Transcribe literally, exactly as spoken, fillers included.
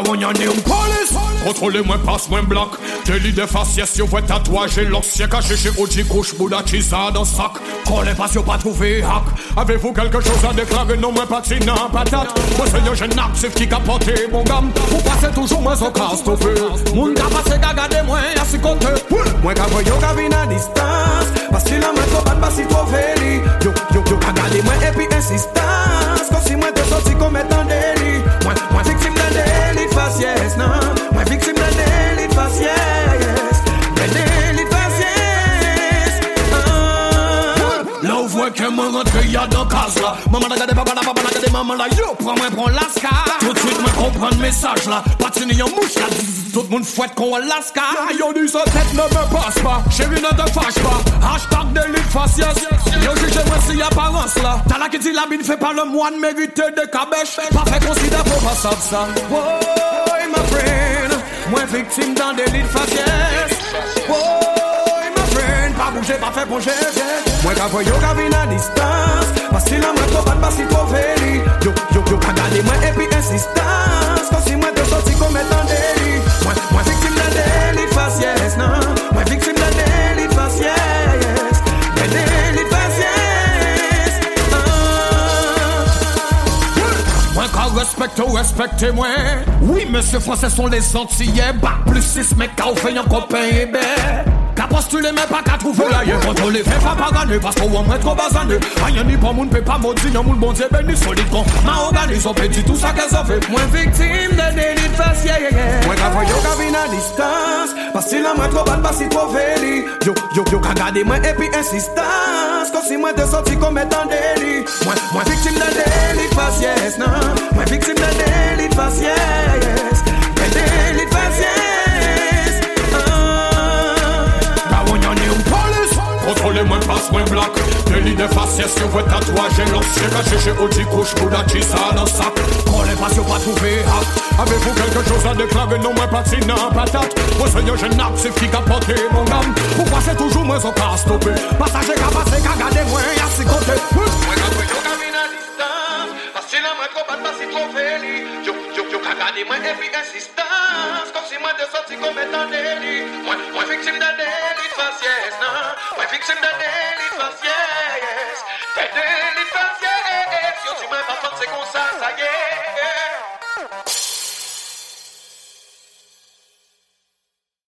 on y en est une police. Contrôlez-moi, passe-moi bloc. Délit de faciès, yo, votre tatouage et l'ancien caché chez O G couche, Bouddha, Chisa dans sac. Collez pas, yo, pas trouvé hack. Avez-vous quelque chose à déclarer? Non, moi, patinant, patate. Moi, c'est un jeune actif qui capote mon gamme. Vous passez toujours moins au casse, tout fait. Moun ka passe, ka gade moi, y'a si côté. Moi, ka voyo, ka vin à distance. Parce qu'il a moins trop pas de passer trop véli. Yo, yo, yo, ka gade moi, et puis insistance. Comme si moi, te sorti comme étant délit. Moi, moi, victime d'un délit de faciès, non. Moi, victime d'un délit de faciès. D'un délit de faciès. Là, où voit que moi rentre, y'a dans case là. Maman, la gade, papa, la papa, la gade, maman, là. Yo, prends-moi, prends l'asca. Tout de suite, moi, comprends le message là. Patine, y'a mouche là. Tout le monde fouette qu'on Alaska. Yo, dit sa tête ne me passe pas. Chérie, ne te fâche pas. Hashtag délit de faciès. Yo, juge moi si apparence là. T'as là qui dit la bine fait pas le moine mérité de cabèche. Pas fait considérer pour pas ça. Oh, my friend. Moi, victime d'un délit de faciès. Oh, my friend. Pas bouger, pas fait bouger. Moi, quand yo, quand vin à distance. Parce qu'il a moins trop pas de passer trop véli. Yo, yo, yo, quand gardez moi et puis insistance. Comme si moi te sorti comme étant délit. Moi, moi victime d'un délit de faciès, non. Moi victime d'un délit de faciès. D'un délit de faciès. Moi quand respecte ou respectez-moi. Oui, monsieur français sont les Antillais. Bac plus six, mais quand on fait un copain et ben. Qu'à postuler mais pas qu'à trouver là. Y'a quand on les fait pas gagner. Parce qu'on va trop basaner. Rien ni pas moun peut pas maudit. Y'a moun bon Dieu béni solide qu'on m'a organisé. On fait du tout ça qu'elles ont fait. Moi victime d'un délit de faciès. Moi quand voyons qu'à vin à distance. Parce qu'il a moins trop pas de passer trop véli. Yo, yo, yo, qu'à garder moi et puis insistance. Comme si moi te sorti comme étant délit. Moi, moi victime d'un délit de faciès, non. Moi victime d'un délit de faciès. D'un délit de faciès. Contrôlez-moi, passe-moi bloc. Délit de faciès sur votre tatouage et l'ancien caché chez O G couche, Bouddha, Chisa dans sac. Collez pas sur pas trouvé hack. Avez-vous quelque chose à déclarer? Non, moi, patinant, patate. Moi, c'est un jeune actif qui capote mon gamme. Vous passez toujours moins au cas stoppé. Passager qu'a passé, qu'a gardé moi, y'a si côté. Moi, quand vous y'en avez à distance. Parce qu'il a moins trop pas de passer trop véli. Yo, yo, yo, qu'a gardé moi, et puis insistance. Comme si moi, de sorti comme étant délit. Moi, moi, victime d'un délit de faciès, non. Moi, victime d'un délit.